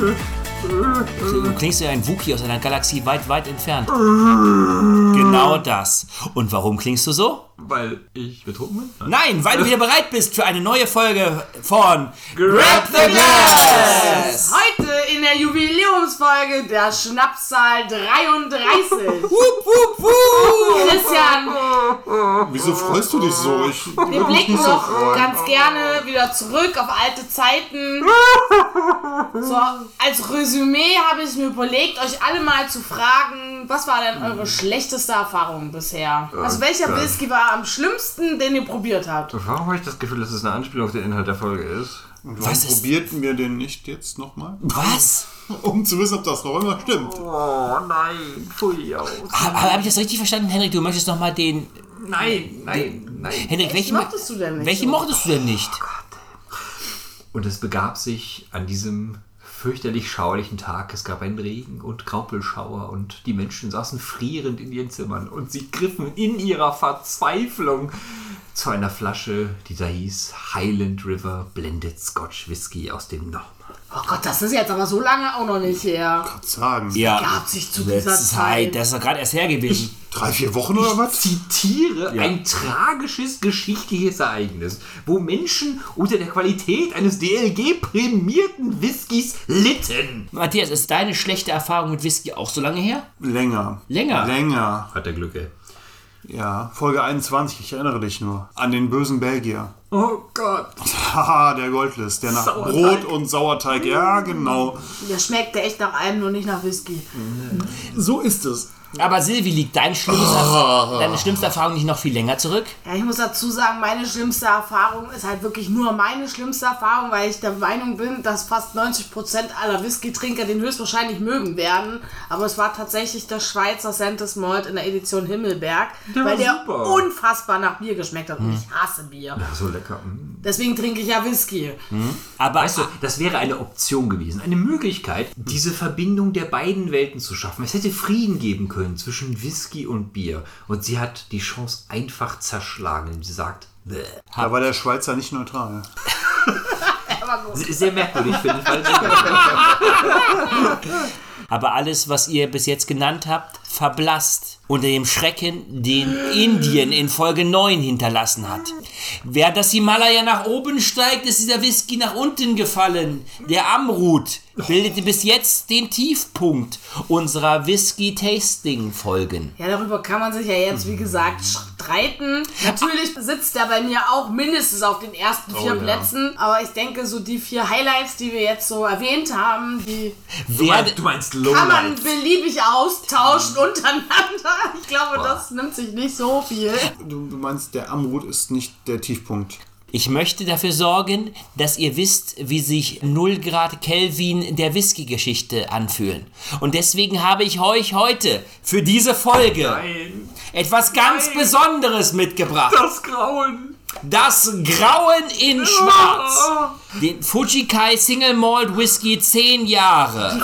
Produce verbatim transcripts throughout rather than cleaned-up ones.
Du klingst ja ein Wookie aus einer Galaxie weit, weit entfernt. Genau das. Und warum klingst du so? Weil ich betrunken bin? Nein, Nein weil du wieder bereit bist für eine neue Folge von Grab the Glass! Heute in der Jubiläumsfolge der Schnapszahl dreiunddreißig. Wupp, wupp, wupp. Christian, wieso freust du dich so? Ich wir blicken nicht so noch freuen. ganz gerne wieder zurück auf alte Zeiten. So, als Resümee habe ich mir überlegt, euch alle mal zu fragen, was war denn eure schlechteste Erfahrung bisher? Also welcher Gott. Whisky war am schlimmsten, den ihr probiert habt? Warum habe ich das Gefühl, dass es eine Anspielung auf den Inhalt der Folge ist? Und warum Was ist- probierten wir den nicht jetzt nochmal? Was? Um zu wissen, ob das noch immer stimmt. Oh nein, pfui aus. Habe hab ich das richtig verstanden, Henrik? Du möchtest nochmal den... Nein, nein, nein. Henrik, Welchen welchen, mochtest du denn nicht? welchen so? mochtest du denn nicht? Und es begab sich an diesem fürchterlich schauerlichen Tag. Es gab einen Regen und Graupelschauer und die Menschen saßen frierend in ihren Zimmern und sie griffen in ihrer Verzweiflung zu einer Flasche, die da hieß Highland River Blended Scotch Whisky aus dem Norma. Oh Gott, das ist jetzt aber so lange auch noch nicht her. Gott sagen. Ja, Gab sich zu dieser letzte Zeit. Das ist doch gerade erst her gewesen. Drei, vier Wochen oder was? Zitiere Ja. ein tragisches geschichtliches Ereignis, wo Menschen unter der Qualität eines D L G-prämierten Whiskys litten. Matthias, ist deine schlechte Erfahrung mit Whisky auch so lange her? Länger. Länger? Länger. Hat der Glück, ey. Ja, Folge einundzwanzig, ich erinnere dich nur. An den bösen Belgier. Oh Gott. Haha, der Goldlist, der nach Sauerteig. Brot und Sauerteig, ja genau. Der schmeckte echt nach allem, nur nicht nach Whisky. So ist es. Aber Silvi, liegt dein schlimmste, deine schlimmste Erfahrung nicht noch viel länger zurück? Ja, ich muss dazu sagen, meine schlimmste Erfahrung ist halt wirklich nur meine schlimmste Erfahrung, weil ich der Meinung bin, dass fast neunzig Prozent aller Whisky-Trinker den höchstwahrscheinlich mögen werden. Aber es war tatsächlich der Schweizer Sentis Malt in der Edition Himmelberg, Der weil war der super. unfassbar nach Bier geschmeckt hat. Und ich hasse Bier. So lecker. Mm. Deswegen trinke ich ja Whisky. Aber Weißt du, das wäre eine Option gewesen, eine Möglichkeit, diese Verbindung der beiden Welten zu schaffen. Es hätte Frieden geben können zwischen Whisky und Bier. Und sie hat die Chance einfach zerschlagen, indem sie sagt, bäh. Da war der Schweizer nicht neutral. Sehr merkwürdig, finde ich. Weil Aber alles, was ihr bis jetzt genannt habt, verblasst unter dem Schrecken, den Indien in Folge neun hinterlassen hat. Während das Himalaya nach oben steigt, ist dieser Whisky nach unten gefallen. Der Amrut bildete bis jetzt den Tiefpunkt unserer Whisky-Tasting-Folgen. Ja, darüber kann man sich ja jetzt, wie gesagt, streiten. Natürlich sitzt er bei mir auch mindestens auf den ersten vier Oh, ja. Plätzen. Aber ich denke, so die vier Highlights, die wir jetzt so erwähnt haben, die du, meinst, du meinst kann man Lowlights. beliebig austauschen untereinander. Ich glaube, das nimmt sich nicht so viel. Du, du meinst, der Amrut ist nicht der Tiefpunkt. Ich möchte dafür sorgen, dass ihr wisst, wie sich null Grad Kelvin der Whisky-Geschichte anfühlen. Und deswegen habe ich euch heute für diese Folge Nein, etwas ganz Nein. Besonderes mitgebracht. das Grauen. Das Grauen in Schwarz. Den Fujikai Single Malt Whisky zehn Jahre.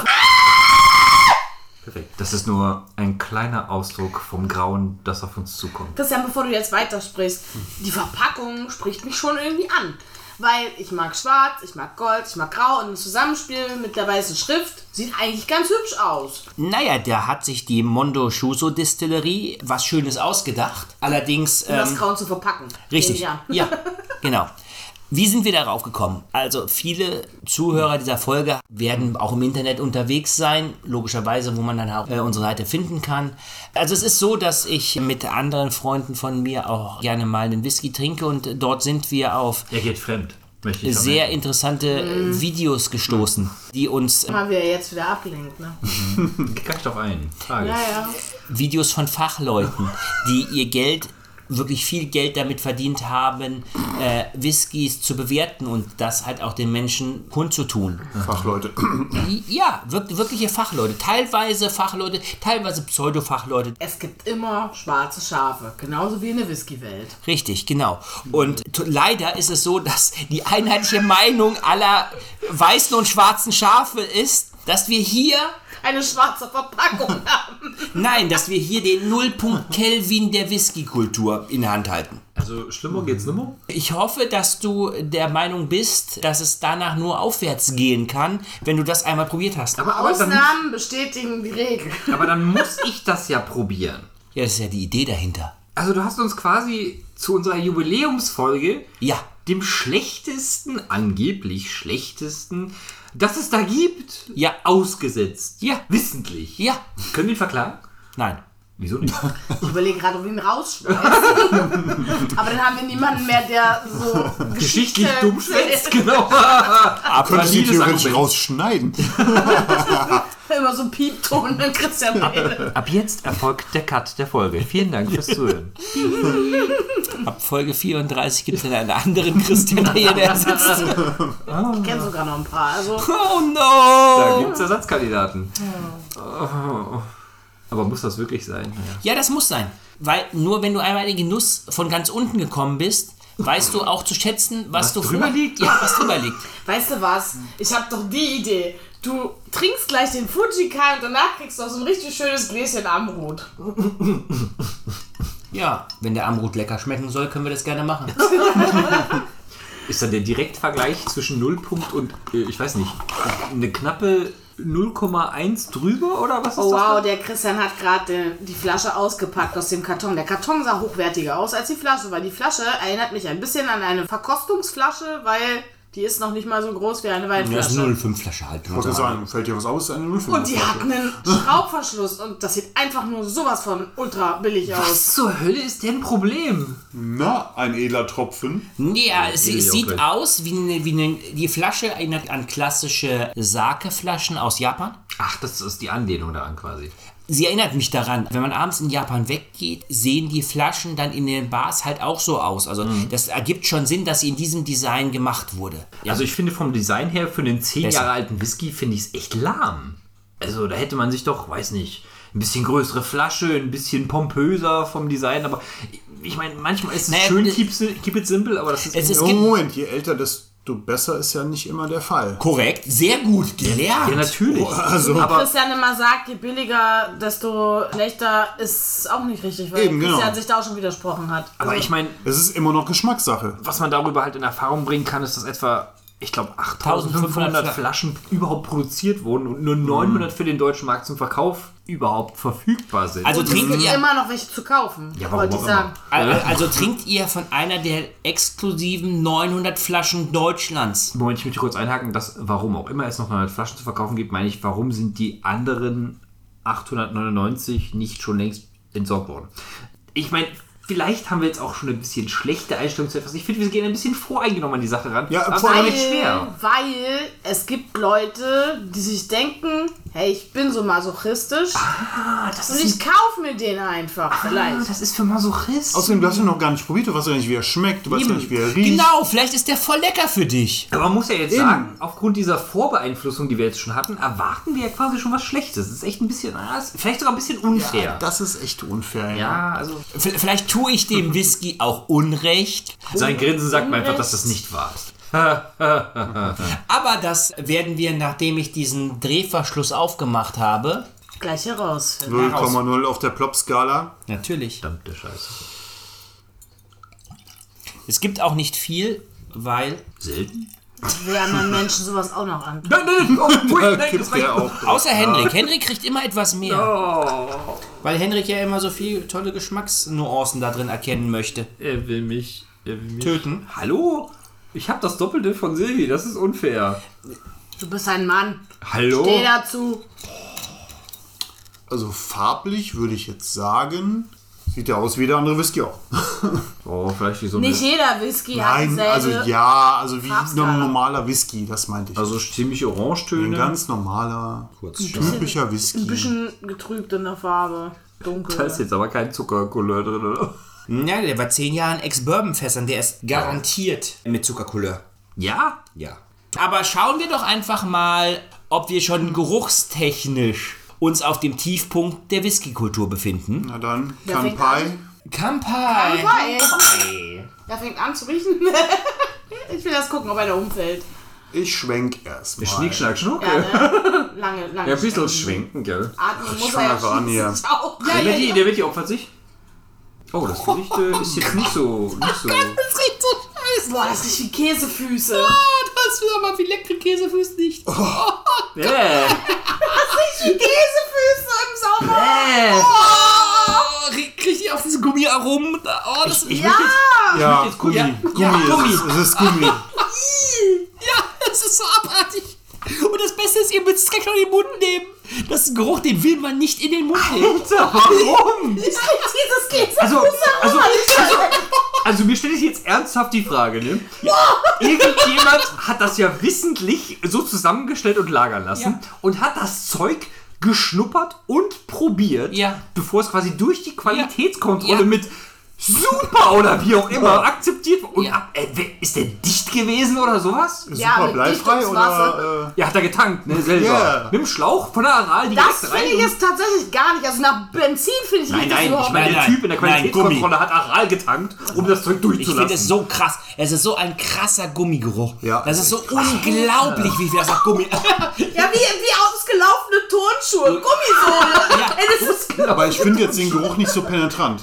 Perfekt. Das ist nur ein kleiner Ausdruck vom Grauen, das auf uns zukommt. Christian, bevor du jetzt weitersprichst, die Verpackung spricht mich schon irgendwie an. Weil ich mag schwarz, ich mag gold, ich mag grau und ein Zusammenspiel mit der weißen Schrift sieht eigentlich ganz hübsch aus. Naja, da hat sich die Mondo Shuso Distillerie was Schönes ausgedacht. Allerdings... Um das Ähm, Grauen zu verpacken. richtig, Ja. ja, genau. Wie sind wir darauf gekommen? Also viele Zuhörer dieser Folge werden auch im Internet unterwegs sein, logischerweise, wo man dann auch äh, unsere Seite finden kann. Also es ist so, dass ich mit anderen Freunden von mir auch gerne mal einen Whisky trinke und dort sind wir auf Er geht fremd. Möchte ich sehr vermelden. interessante äh, Videos gestoßen, die uns äh, Haben wir jetzt wieder abgelenkt, ne? Greif doch ein. Frage. Ja, ja. Videos von Fachleuten, die ihr Geld, wirklich viel Geld damit verdient haben, äh, Whiskys zu bewerten und das halt auch den Menschen kundzutun. Fachleute. Ja, wirklich, wirkliche Fachleute. Teilweise Fachleute, teilweise Pseudo-Fachleute. Es gibt immer schwarze Schafe, genauso wie in der Whisky-Welt. Richtig, genau. Und t- leider ist es so, dass die einheitliche Meinung aller weißen und schwarzen Schafe ist, dass wir hier, Eine schwarze Verpackung haben. nein, dass wir hier den Nullpunkt Kelvin der Whisky-Kultur in der Hand halten. Also schlimmer geht's nimmer? Ich hoffe, dass du der Meinung bist, dass es danach nur aufwärts gehen kann, wenn du das einmal probiert hast. Aber, aber, dann, Ausnahmen bestätigen die Regel. aber dann muss ich das ja probieren. Ja, das ist ja die Idee dahinter. Also du hast uns quasi zu unserer Jubiläumsfolge Ja. dem schlechtesten, angeblich schlechtesten, das es da gibt, Ja. ausgesetzt. Ja. Wissentlich. Ja. Können wir ihn verklagen? Nein. Wieso nicht? Ich überlege gerade, ob wir ihn rausschmeißen. Aber dann haben wir niemanden mehr, der so Geschichtlich Geschichte dumm schwätzt, genau. Könntest du Valides theoretisch Argument. rausschneiden. Immer so ein Piepton, dann Christian Beide. Ab jetzt erfolgt der Cut der Folge. Vielen Dank fürs Zuhören. Ab Folge vierunddreißig gibt es dann einen anderen Christian hier, der sitzt. Ich kenne sogar noch ein paar. Also, Oh Da no! gibt es Ersatzkandidaten. Oh. Aber muss das wirklich sein? Ja. Ja, das muss sein. Weil nur wenn du einmal in den Genuss von ganz unten gekommen bist, weißt du auch zu schätzen, was, Was du drüber vor- liegt? Ja, was drüber liegt. weißt du was? Ich habe doch die Idee. Du trinkst gleich den Fujikai und danach kriegst du auch so ein richtig schönes Gläschen Amrut. Ja, wenn der Amrut lecker schmecken soll, können wir das gerne machen. Ist dann der Direktvergleich zwischen Nullpunkt und, äh, ich weiß nicht, eine knappe null Komma eins drüber oder was ist Oh das? wow, dann? der Christian hat gerade die Flasche ausgepackt aus dem Karton. Der Karton sah hochwertiger aus als die Flasche, weil die Flasche erinnert mich ein bisschen an eine Verkostungsflasche, weil die ist noch nicht mal so groß wie eine Das ist Weinflasche. null Komma fünf Flasche halt. Ich wollte sagen, fällt dir was aus? Eine null Komma fünf Und die hat einen Schraubverschluss und das sieht einfach nur sowas von ultra billig aus. Was zur Hölle ist denn ein Problem? Na, ein edler Tropfen. Ja, es, die will es ich auch sieht gleich. aus wie, eine, wie eine, die Flasche erinnert an klassische Sake-Flaschen aus Japan. Ach, das ist die Anlehnung daran quasi. Sie erinnert mich daran, wenn man abends in Japan weggeht, sehen die Flaschen dann in den Bars halt auch so aus. Also das ergibt schon Sinn, dass sie in diesem Design gemacht wurde. Ja. Also ich finde vom Design her für einen zehn Besser. Jahre alten Whisky finde ich es echt lahm. Also da hätte man sich doch, weiß nicht, ein bisschen größere Flasche, ein bisschen pompöser vom Design, aber ich meine, manchmal ist es Naja, schön, das- keep, keep it simple, aber das ist... Es ist- Oh, gibt- Moment, je älter, desto besser ist ja nicht immer der Fall. Korrekt, sehr gut gelernt. ja, natürlich. Also, aber Christian immer sagt, je billiger, desto schlechter, ist auch nicht richtig, weil Eben, genau. Christian sich da auch schon widersprochen hat. aber ich meine, es ist immer noch Geschmackssache. was man darüber halt in Erfahrung bringen kann, ist, dass etwa, ich glaube, achttausendfünfhundert Fla- Flaschen überhaupt produziert wurden und nur neunhundert für den deutschen Markt zum Verkauf überhaupt verfügbar sind. Also es trinkt gibt ihr, immer noch welche zu kaufen, Ja, warum wollte ich auch sagen. also, also trinkt ihr von einer der exklusiven neunhundert Flaschen Deutschlands. Moment, ich möchte kurz einhaken, dass warum auch immer es noch neunhundert Flaschen zu verkaufen gibt, meine ich, warum sind die anderen achthundertneunundneunzig nicht schon längst entsorgt worden? Ich meine, vielleicht haben wir jetzt auch schon ein bisschen schlechte Einstellung zu etwas. Ich finde, wir gehen ein bisschen voreingenommen an die Sache ran. Ja, aber es vor ist allem- auch nicht schwer. Weil es gibt Leute, die sich denken, hey, ich bin so masochistisch Ah, das und ich kaufe mir den einfach vielleicht. das ist für Masochist. Außerdem, du hast ja noch gar nicht probiert, du weißt ja nicht, wie er schmeckt, du weißt Eben. gar nicht, wie er riecht. Genau, vielleicht ist der voll lecker für dich. Aber man muss ja jetzt sagen, aufgrund dieser Vorbeeinflussung, die wir jetzt schon hatten, erwarten wir ja quasi schon was Schlechtes. Das ist echt ein bisschen, ah, ist vielleicht sogar ein bisschen unfair. Das ist echt unfair. Ja, also V- Vielleicht tue ich dem Whisky auch Unrecht, sein Grinsen sagt mir einfach, dass das nicht wahr ist. aber das werden wir, nachdem ich diesen Drehverschluss aufgemacht habe, Gleich heraus. null Komma null auf der Plop-Skala. natürlich. Verdammte Scheiße. Es gibt auch nicht viel, weil Selten? Wir anderen Menschen sowas auch noch an. Nein, nein, oh, ui, Da nein, gibt das war der auch. außer Henrik. Henrik kriegt immer etwas mehr. Weil Henrik ja immer so viel tolle Geschmacksnuancen da drin erkennen möchte. Er will mich, er will mich Töten. Hallo? Ich habe das Doppelte von Silvi, das ist unfair. Du bist ein Mann. Hallo? Steh dazu. Also farblich würde ich jetzt sagen, sieht ja aus wie der andere Whisky auch. Oh, vielleicht wie so Nicht eine, jeder Whisky hat Nein, dieselbe. also ja, also wie Farbskala. ein normaler Whisky, das meinte ich. also ziemlich ein Orangetöne. ganz normaler, typischer Whisky. Ein bisschen getrübt in der Farbe. Dunkel. Da ist jetzt aber kein Zuckercouleur drin, oder? Ja, der war zehn Jahre in Ex-Bourbon-Fässern. Der ist garantiert mit Zuckercouleur. Ja? Ja. Aber schauen wir doch einfach mal, ob wir schon geruchstechnisch uns auf dem Tiefpunkt der Whiskykultur befinden. Na dann, Wer fängt Kanpai. Kampai! Kampai. Er fängt an zu riechen. Ich will das gucken, ob einer umfällt. Ich schwenk erstmal. Schnick, schnack, schnuck. Ja, ne? Lange, lange. Ja, ein bisschen Schwenken. schwenken, gell? Atmen muss fang er ja einfach an hier. schließlich auch. Der wird die, der wird die opfert sich. Oh, das Gericht äh, ist jetzt nicht so... Nicht so. Das riecht so scheiße. Boah, das riecht wie Käsefüße. Ah, das will aber wie leckere Käsefüße nicht. Oh. Äh. Das riecht wie Käsefüße im Sommer. Äh. Oh, krieg ich auf diese Gummiaromen. Oh, das Ich, ich Ja. möchte jetzt, Ja, jetzt Gummi. Ja. Gummi. Ja, es Gummi. ist- Es ist Gummi. Ja, das ist so abartig. Und das Beste ist, ihr müsst es direkt noch in den Mund nehmen. Das ist ein Geruch, den will man nicht in den Mund nehmen. Alter, warum? Ich krieg dieses Käsefüße. Also, also, also, also mir stelle ich jetzt ernsthaft die Frage, ne? Irgendjemand hat das ja wissentlich so zusammengestellt und lagern lassen Ja. und hat das Zeug geschnuppert und probiert, Ja. bevor es quasi durch die Qualitätskontrolle Ja. mit super oder wie auch immer akzeptiert wurde. Und Ja. ab, äh, wer- ist der dicht gewesen oder sowas? Ja, Super mit bleifrei Dichtungswasser. oder... Ja, hat er getankt, ne, selber. Yeah. Mit dem Schlauch von der Aral direkt Das rein. finde ich und- jetzt tatsächlich gar nicht. Also nach Benzin finde ich Nein, riecht das nein, ich überhaupt meine, Nein, der nein. Typ in der Nein, Qualitätskontrolle hat Aral getankt, um das Zeug Ich durchzulassen. finde es so krass. Es ist so ein krasser Gummigeruch. Ja, das ist so unglaublich, wie viel das nach Gummi. Ja, wie, wie ausgelaufene Turnschuhe, Gummisohle. Ja. Ey, das ist, Aber ich finde jetzt den Geruch nicht so penetrant.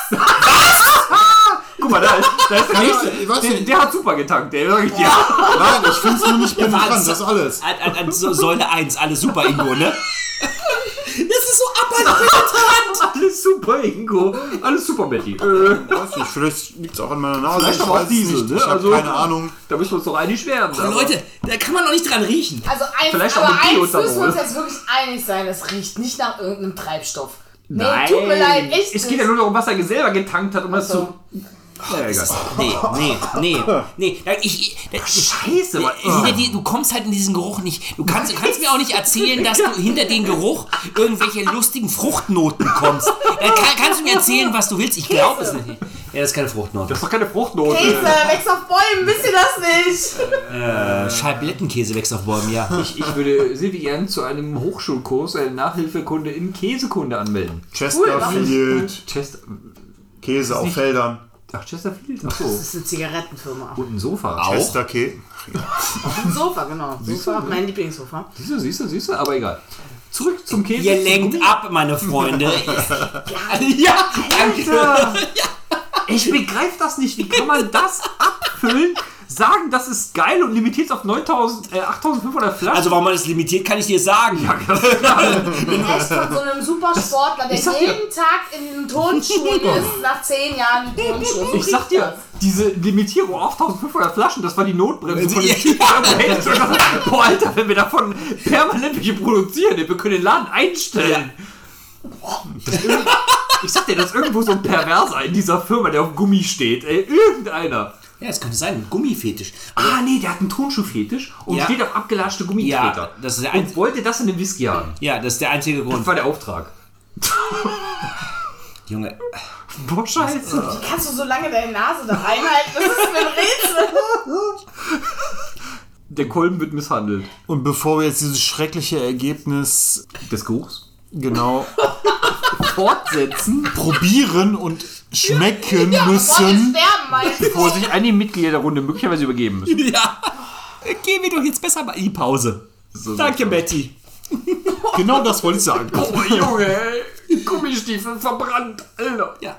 Guck mal, da ist, da ist der Ja, nächste. ich weiß Der, nicht. der hat super getankt, der sag ich dir. Nein, ich finde es nur nicht penetrant, das ist alles. An, an, an so Säule eins, alles super, Ingo, ne? Das ist so abartig penetrant. Alles super, Ingo. Alles super, Betty. Äh, Weiß nicht, vielleicht liegt es auch an meiner Nase. Vielleicht ich aber auch weiß es Diesel, nicht. ne? Ich habe Also- keine Ahnung. da müssen wir uns doch einig werden. Oh, Leute, da kann man doch nicht dran riechen. also eins, Vielleicht auch aber mit eins Bioethanol. müssen wir uns jetzt wirklich einig sein. Es riecht nicht nach irgendeinem Treibstoff. Nee, Nein, tut mir leid, echt es geht nicht. ja nur darum, was er selber getankt hat, um das so. zu... Ja, egal. Nee, nee, nee, nee. Da- Ich, ich, da- ich, Scheiße, Mann. hinter dir, du kommst halt in diesen Geruch nicht. Du kannst, du kannst mir auch nicht erzählen, dass du hinter den Geruch irgendwelche lustigen Fruchtnoten kommst. Da kann, kannst du mir erzählen, was du willst. Ich glaube es nicht. Ja, das ist keine Fruchtnote. Das ist doch keine Fruchtnote. Käse, wächst auf Bäumen, wisst ihr das nicht? Äh, Scheiblettenkäse wächst auf Bäumen, ja. Ich, ich würde Silvi gern zu einem Hochschulkurs, eine Nachhilfekunde in Käsekunde anmelden. Chesterfield, Chest Käse auf nicht- Feldern. Ach, Chesterfield? Ach Das so. ist eine Zigarettenfirma. Und ein Sofa. Auch? Chesterkäse. Ein Sofa, genau. Sofa, mein Lieblingssofa. Siehst du, siehst du, siehst du, aber egal. Zurück zum Käse. Ihr zum lenkt Gummi. ab, meine Freunde. Ja, danke. Ich begreife das nicht. Wie kann man das abfüllen, sagen, das ist geil und limitiert es auf neuntausend, äh, achttausendfünfhundert Flaschen? Also, warum man das limitiert, kann ich dir sagen. Echt von so einem Supersportler, der Ich sag dir- jeden Tag in den Turnschuhen ist, nach zehn Jahren die Turnschuhe. So ich sag riecht dir, das. diese Limitierung auf achttausendfünfhundert Flaschen, das war die Notbremse von dem Ja. Typ. der hätte schon gesagt, boah, Alter, wenn wir davon permanent welche produzieren, wir können den Laden einstellen. Das ist irgend- Ich sag dir, das ist irgendwo so ein Perverser in dieser Firma, der auf Gummi steht. Ey, irgendeiner. Ja, das könnte sein. Ein Gummifetisch. Ah, nee, der hat einen Turnschuhfetisch und Ja. steht auf abgelaschte Gummitreter. Ja, das ist der und einzige- wollte das in den Whisky haben. Ja, das ist der einzige Das Grund. war der Auftrag. Junge. Boah, scheiße. Wie kannst du so lange deine Nase da reinhalten? Das ist mir ein Rätsel. Der Kolben wird misshandelt. Und bevor wir jetzt dieses schreckliche Ergebnis Des Geruchs. genau Fortsetzen, probieren und schmecken Boah, wir müssen, sterben meistens. bevor sich einige Mitglieder der Runde möglicherweise übergeben müssen. Ja. Gehen wir doch jetzt besser mal in die Pause. So Danke, sieht's aus. Betty. genau das wollte ich sagen. Oh, Junge, ey. Gummistiefel verbrannt, Alter. Ja.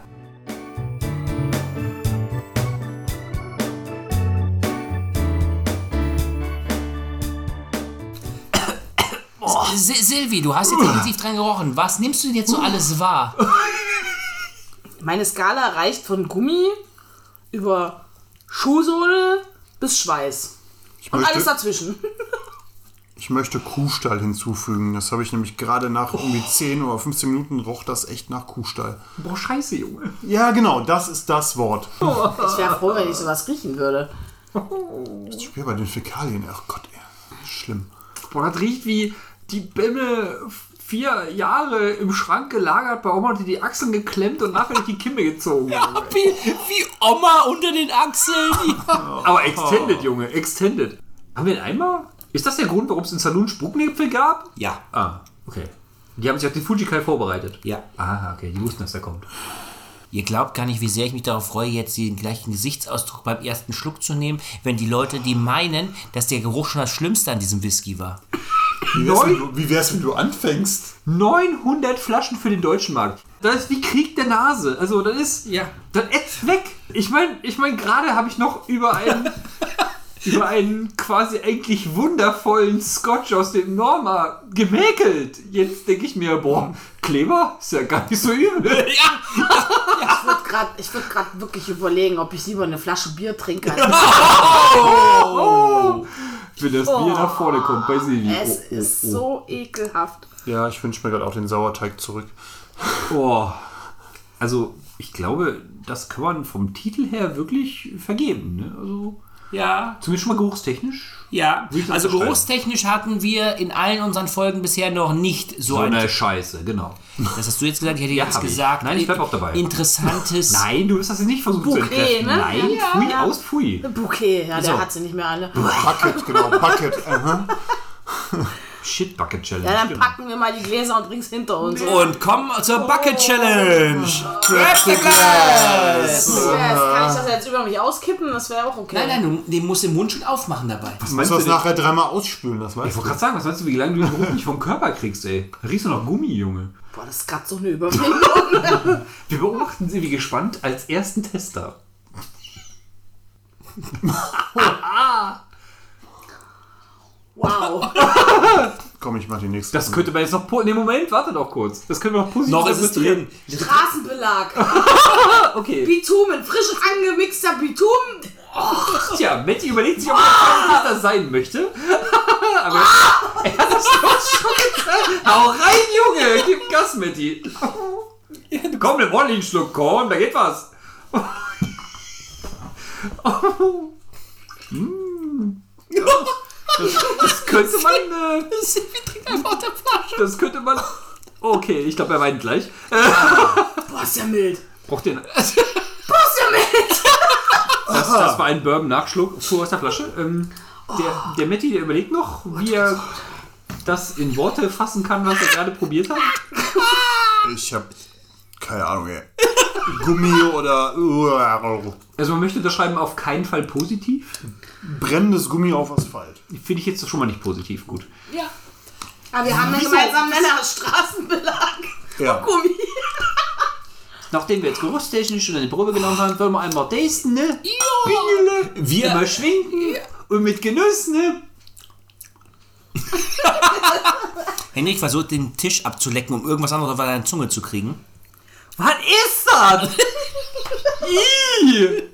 Sil- Silvi, du hast jetzt intensiv dran gerochen. Was nimmst du denn jetzt so alles wahr? Meine Skala reicht von Gummi über Schuhsohle bis Schweiß. Ich Und alles möchte, dazwischen. ich möchte Kuhstall hinzufügen. Das habe ich nämlich gerade nach irgendwie zehn oder fünfzehn Minuten roch das echt nach Kuhstall. Boah, scheiße, Junge. Ja, genau, das ist das Wort. Ich wäre froh, wenn ich sowas riechen würde. Ich spiele bei den Fäkalien. Ach Gott, ey. Schlimm. Boah, das riecht wie die Bämme vier Jahre im Schrank gelagert bei Oma und die Achseln geklemmt und nachher durch die Kimme gezogen. Ja, wie, wie Oma unter den Achseln. Ja. Aber extended, Junge, extended. Haben wir einen Eimer? Ist das der Grund, warum es in Saloon Spucknäpfel gab? Ja. Ah, okay. Die haben sich auf den Fujikai vorbereitet. Ja. Ah, okay, die wussten, dass der kommt. Ihr glaubt gar nicht, wie sehr ich mich darauf freue, jetzt den gleichen Gesichtsausdruck beim ersten Schluck zu nehmen, wenn die Leute, die meinen, dass der Geruch schon das Schlimmste an diesem Whisky war. Wie wär's, wenn du, wie wär's, wenn du anfängst? neunhundert Flaschen für den deutschen Markt. Das ist wie Krieg der Nase. Also das ist... Ja. Das ätzt weg. Ich meine, ich mein, gerade habe ich noch über einen... über einen quasi eigentlich wundervollen Scotch aus dem Norma gemäkelt. Jetzt denke ich mir, boah, Kleber ist ja gar nicht so übel. Ja. Ich würde gerade würd wirklich überlegen, ob ich lieber eine Flasche Bier trinke. Als Oh. Wenn das Bier nach vorne kommt bei Silvi. es Oh, oh, ist oh. so ekelhaft. Ja, ich wünsche mir gerade auch den Sauerteig zurück. Oh. Also, ich glaube, das kann man vom Titel her wirklich vergeben. Ne? Also, Ja. zumindest schon mal geruchstechnisch. Ja, Will ich das also unterschreiben? geruchstechnisch hatten wir in allen unseren Folgen bisher noch nicht so, So ein... eine Scheiße, genau. Das hast du jetzt gesagt, ich hätte Ja, jetzt hab ich. gesagt. Nein, ich bleib auch dabei. Interessantes... Nein, du hast das jetzt nicht versucht Bouquet, zu entkräften. ne? Nein, Ja, pfui, ja. aus, pfui. Bouquet, ja, der So. hat sie nicht mehr alle. Bucket, genau, Bucket. Aha. Shit Bucket Challenge. Ja, dann genau. packen wir mal die Gläser und bring's hinter uns. Und kommen zur Bucket Challenge. Grab the glass. Yes, kann ich das jetzt über mich auskippen? Das wäre auch okay. Nein, nein, du den musst den Mund schon aufmachen dabei. Was Du meinst musst du das denn? nachher dreimal ausspülen, das Ich weißt wollte du. gerade sagen, was meinst du, wie lange du den Geruch nicht vom Körper kriegst, ey? Da riechst du noch Gummi, Junge. Boah, das ist gerade so eine Überwindung. Wir beobachten sie wie gespannt als ersten Tester. Wow. Komm, ich mach die nächste. Das könnte man jetzt noch... Po- ne, Moment, warte doch kurz. Das können wir noch positiv Noch ist es interpretieren. drin. Straßenbelag. Okay. Bitumen, frisch angemixter Bitumen. Tja, Matti überlegt sich, ob er ein Tester sein möchte. Aber er hat das doch schon gesagt. Hau rein, Junge! Gib Gas, Matti. Komm, wir wollen einen Schluck Korn, da geht was. Mm. Das, das könnte man... Äh, Wir trinken einfach aus der Flasche. das könnte man... Okay, ich glaube, er weint gleich. Boah, ist ja mild. Braucht ihr... Boah, ist ja mild. Das, das war ein Bourbon-Nachschluck pur aus der Flasche. Ähm, der, der Matti, der überlegt noch, wie er das in Worte fassen kann, was er gerade probiert hat. Ich hab keine Ahnung, ey. Gummi oder Also man möchte das schreiben auf keinen Fall positiv. brennendes Gummi auf Asphalt. Finde ich jetzt schon mal nicht positiv gut. Ja. Aber wir haben einen gemeinsamen Nenner, Straßenbelag. Ja. Und Gummi. Nachdem wir jetzt geruchstechnisch eine Probe genommen haben, wollen wir einmal testen, ne? Ja. Wir- Immer schwenken und mit Genuss, ne? Henrik versucht den Tisch abzulecken, um irgendwas anderes auf seine Zunge zu kriegen. Was ist das? Ih!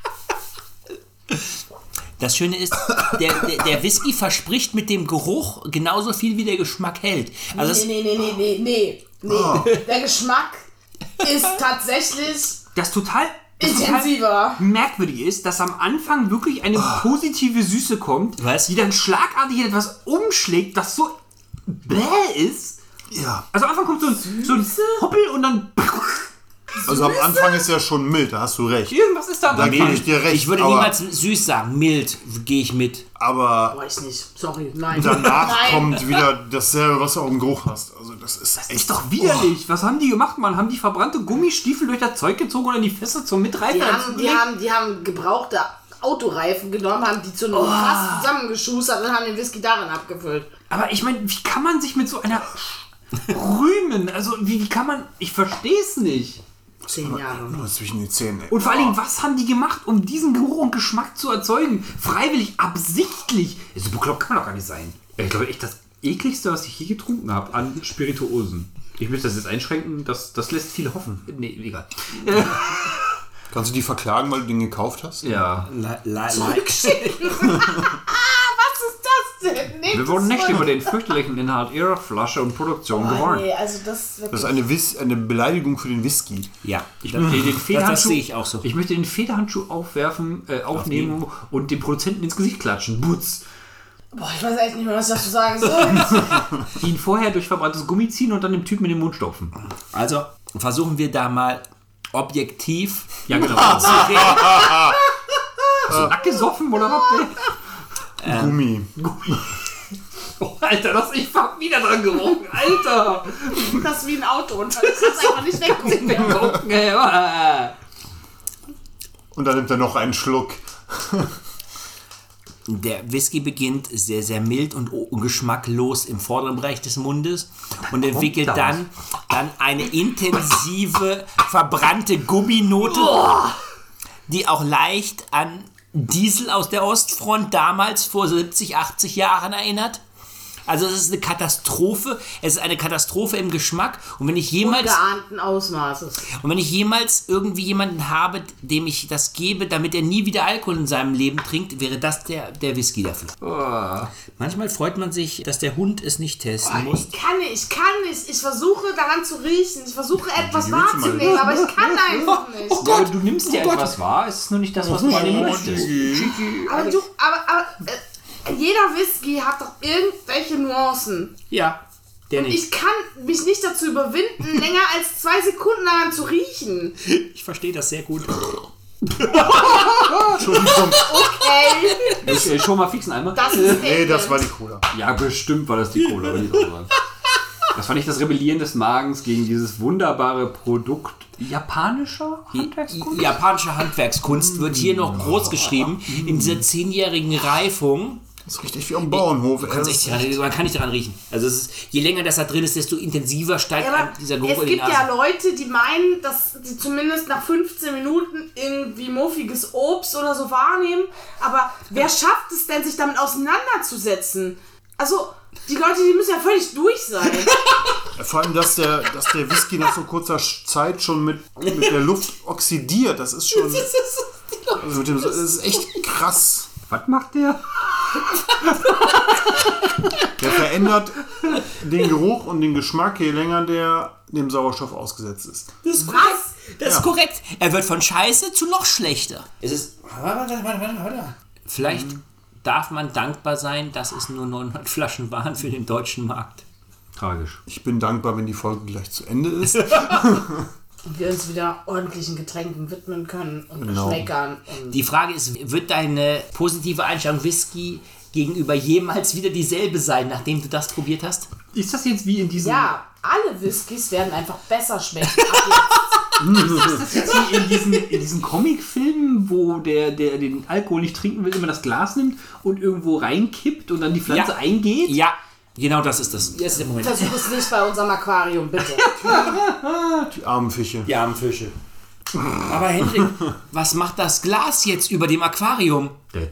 Das Schöne ist, der, der, der Whisky verspricht mit dem Geruch genauso viel, wie der Geschmack hält. Also es, Nee, nee, nee, nee, nee, nee. nee. Der Geschmack ist tatsächlich Das total, das total intensiver. merkwürdig ist, dass am Anfang wirklich eine positive Süße kommt, Was? die dann schlagartig in etwas umschlägt, das so bäh ist. Ja. Also am Anfang kommt so ein, so ein Hoppel und dann Also am Anfang ist ja schon mild, da hast du recht. irgendwas ist da am Da Anfang. gebe ich dir recht. ich würde aber, niemals süß sagen, mild gehe ich mit. aber Weiß nicht. Sorry, nein. danach nein. kommt wieder dasselbe, was du auch im Geruch hast. Also das ist Das echt ist doch widerlich. Was haben die gemacht, Mann? Haben die verbrannte Gummistiefel durch das Zeug gezogen oder in die Fässer zum Mitreißen? Die haben, die, haben, die haben gebrauchte Autoreifen genommen, haben die zu einem Fass zusammengeschustert und haben den Whisky darin abgefüllt. Aber ich meine, wie kann man sich mit so einer rühmen? Also wie, wie kann man... Ich verstehe es nicht. Zehn Jahre. nur zwischen den Zähnen. Ey. Und vor allen Dingen, was haben die gemacht, um diesen Geruch und Geschmack zu erzeugen? Freiwillig, absichtlich. So bekloppt kann man doch gar nicht sein. Ich glaube echt, das ekligste, was ich je getrunken habe an Spirituosen. Ich möchte das jetzt einschränken, das, das lässt viel hoffen. Nee, egal. Kannst du die verklagen, weil du den gekauft hast? Ja. La, la, la. Zurückschicken. Was ist das denn? Nehmt Wir wurden es nicht zurück. über den fürchterlichen Inhalt ihrer Flasche und Produktion Oh, gewarnt. nee, also das, Das ist eine, Wiss eine Beleidigung für den Whisky. Ja, Ich möchte den Federhandschuh, das sehe ich auch so. Ich möchte den Federhandschuh aufwerfen, äh, aufnehmen und dem Produzenten ins Gesicht klatschen. Butz. Boah, ich weiß echt nicht mehr, was ich dazu sagen soll. Ihn vorher durch verbranntes Gummi ziehen und dann dem Typen in den Mund stopfen. Also versuchen wir da mal objektiv Ja, genau. zu reden. So nackt gesoffen oder was? ey? Gummi. Oh, Alter, das, ich hab wieder dran gerochen. Alter. Das ist wie ein Auto und ich kann es einfach nicht weggucken. Gucken, ey, äh. Und dann nimmt er noch einen Schluck. Der Whisky beginnt sehr, sehr mild und geschmacklos im vorderen Bereich des Mundes und entwickelt das. dann, dann eine intensive, verbrannte Gumminote, die auch leicht an Diesel aus der Ostfront damals vor siebzig, achtzig Jahren erinnert. Also es ist eine Katastrophe. Es ist eine Katastrophe im Geschmack. Und wenn ich jemals Ungeahnten Ausmaßes. und wenn ich jemals irgendwie jemanden habe, dem ich das gebe, damit er nie wieder Alkohol in seinem Leben trinkt, wäre das der, der Whisky dafür. Oh. Manchmal freut man sich, dass der Hund es nicht testen muss. Ich kann nicht, ich kann nicht. Ich versuche daran zu riechen. Ich versuche etwas die willst du mal wahrzunehmen, aber ich kann einfach nicht. Ja, aber du nimmst ja etwas wahr, es ist nur nicht das, was du annehmen möchtest. Aber du, aber, aber äh, jeder Whisky hat doch irgendwelche Nuancen. Ja, der nicht. Ich kann mich nicht dazu überwinden, länger als zwei Sekunden daran zu riechen. Ich verstehe das sehr gut. Entschuldigung. Okay, Ich, äh, schon mal fixen einmal. das ist Nee, das war die Cola. Ja, bestimmt war das die Cola. will ich auch sagen. Das war nicht das Rebellieren des Magens gegen dieses wunderbare Produkt japanischer Handwerkskunst. Japanische Handwerkskunst wird hier noch groß geschrieben. In dieser zehnjährigen Reifung. Das ist richtig wie am Bauernhof. Du kannst echt daran, man kann nicht daran riechen. Also es ist, je länger das da drin ist, desto intensiver steigt Ja, einem aber dieser Geruch es in die gibt ja Nase. Leute, die meinen, dass sie zumindest nach fünfzehn Minuten irgendwie muffiges Obst oder so wahrnehmen. Aber wer schafft es denn, sich damit auseinanderzusetzen? Also, die Leute, die müssen ja völlig durch sein. Vor allem, dass der, dass der Whisky nach so kurzer Zeit schon mit, mit der Luft oxidiert. Das ist schon. Also mit dem, das ist echt krass. Was macht der? Der verändert den Geruch und den Geschmack, je länger der dem Sauerstoff ausgesetzt ist. Das ist korrekt. Was? Das ist Ja. korrekt. Er wird von Scheiße zu noch schlechter. Es ist. Vielleicht darf man dankbar sein, dass es nur neunhundert Flaschen waren für den deutschen Markt. Tragisch. Ich bin dankbar, wenn die Folge gleich zu Ende ist. Und wir uns wieder ordentlichen Getränken widmen können und Genau. Geschmäckern. Und Die Frage ist, wird deine positive Einstellung Whisky gegenüber jemals wieder dieselbe sein, nachdem du das probiert hast? Ist das jetzt wie in diesem... ja, alle Whiskys werden einfach besser schmecken. Ab jetzt. Ist das jetzt wie in diesen, in diesen Comicfilmen, wo der, der den Alkohol nicht trinken will, immer das Glas nimmt und irgendwo reinkippt und dann die Pflanze Ja. eingeht? Ja, genau das ist das. Das ist der Moment. Versuch es nicht bei unserem Aquarium, bitte. Die armen Fische. Die armen Fische. Aber Hendrik, was macht das Glas jetzt über dem Aquarium?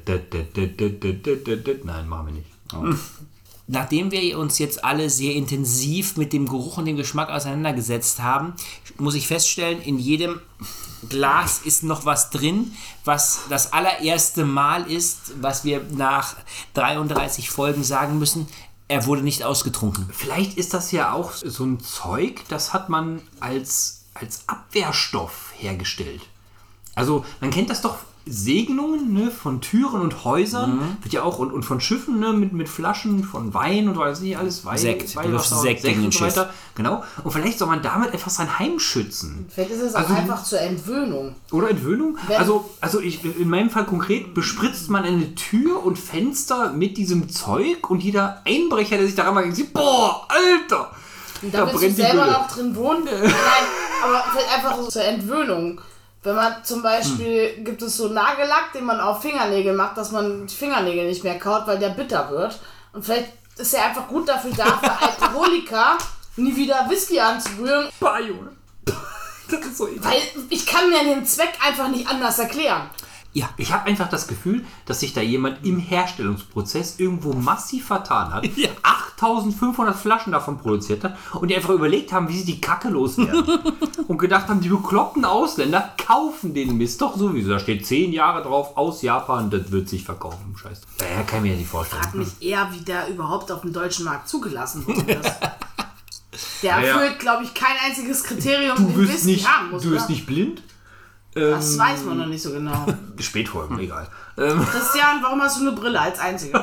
Nein, machen wir nicht. Oh. Nachdem wir uns jetzt alle sehr intensiv mit dem Geruch und dem Geschmack auseinandergesetzt haben, muss ich feststellen, in jedem Glas ist noch was drin, was das allererste Mal ist, was wir nach dreiunddreißig Folgen sagen müssen, er wurde nicht ausgetrunken. Vielleicht ist das ja auch so ein Zeug, das hat man als, als Abwehrstoff hergestellt. Also man kennt das doch, Segnungen, ne, von Türen und Häusern, Mhm. wird ja auch, und, und von Schiffen, ne, mit, mit Flaschen von Wein und weiß nicht, alles Wein, Sekt. Du Weihwasser, wirfst Sekt gegen und so ein weiter. Genau. Und vielleicht soll man damit einfach sein Heim schützen. Vielleicht ist es auch Also- einfach zur Entwöhnung. Oder Entwöhnung? Wenn- Also, also ich, in meinem Fall konkret bespritzt man eine Tür und Fenster mit diesem Zeug und jeder Einbrecher, der sich daran mal sieht, boah, Alter! Und Da da willst du brennt die selber Gülle. noch drin wohnen. Nein, aber vielleicht einfach so zur Entwöhnung. Wenn man zum Beispiel, Hm. gibt es so Nagellack, den man auf Fingernägel macht, dass man die Fingernägel nicht mehr kaut, weil der bitter wird. Und vielleicht ist er einfach gut dafür da, für Alkoholiker nie wieder Whisky anzurühren. Bah, Junge. Das ist so eklig. Weil ich kann mir den Zweck einfach nicht anders erklären. Ja, Ich habe einfach das Gefühl, dass sich da jemand im Herstellungsprozess irgendwo massiv vertan hat, Ja. achttausendfünfhundert Flaschen davon produziert hat und die einfach überlegt haben, wie sie die Kacke loswerden. Und gedacht haben, die bekloppten Ausländer kaufen den Mist doch sowieso. Da steht zehn Jahre drauf, aus Japan, das wird sich verkaufen. Scheiße. Naja, kann ich mir ja nicht vorstellen. Frag mich eher, wie der überhaupt auf dem deutschen Markt zugelassen worden ist. Der Naja. erfüllt, glaube ich, kein einziges Kriterium, Du den wirst Whisky nicht, haben muss. du wirst oder? nicht blind. Das weiß man noch nicht so genau. Spätfolgen, egal. Ähm, Christian, warum hast du eine Brille als Einziger?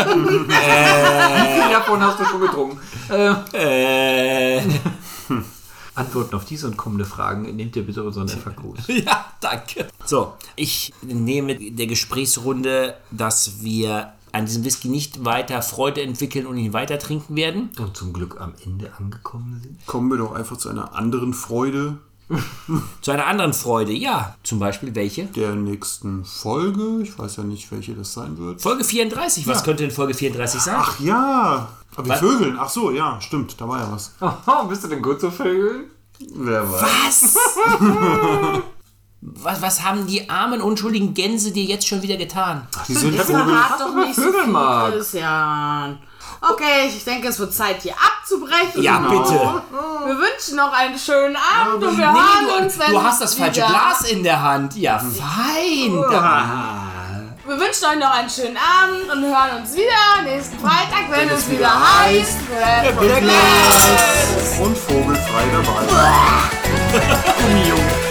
wie viel davon hast du schon getrunken? äh, Antworten auf diese und kommende Fragen nehmt ihr bitte unseren F A Qs. ja, danke. So, ich nehme der Gesprächsrunde, dass wir an diesem Whisky nicht weiter Freude entwickeln und ihn weiter trinken werden. Und zum Glück am Ende angekommen sind. Kommen wir doch einfach zu einer anderen Freude, Zu einer anderen Freude, ja. Zum Beispiel welche? Der nächsten Folge. Ich weiß ja nicht, welche das sein wird. Folge vierunddreißig. Was könnte denn Folge vierunddreißig sein? Ach ja. Aber wir Vögeln. Ach so, ja, stimmt. Da war ja was. Oh, bist du denn gut zu Vögeln? Wer weiß. Was? was? Was haben die armen, unschuldigen Gänse dir jetzt schon wieder getan? Die sind Das Vögel. verrat doch nicht so Vögel viel, mag. Christian. Okay, ich denke, es wird Zeit, hier abzubrechen. Ja, bitte. Wir wünschen noch einen schönen Abend und wir Nee, hören nee, uns, du, wenn du hast das falsche wieder- Glas in der Hand. Ja, fein. Da- Wir wünschen euch noch einen schönen Abend und hören uns wieder nächsten Freitag, wenn es wieder heißt. Der Glas. Und vogelfrei dabei. Gummi, Junge.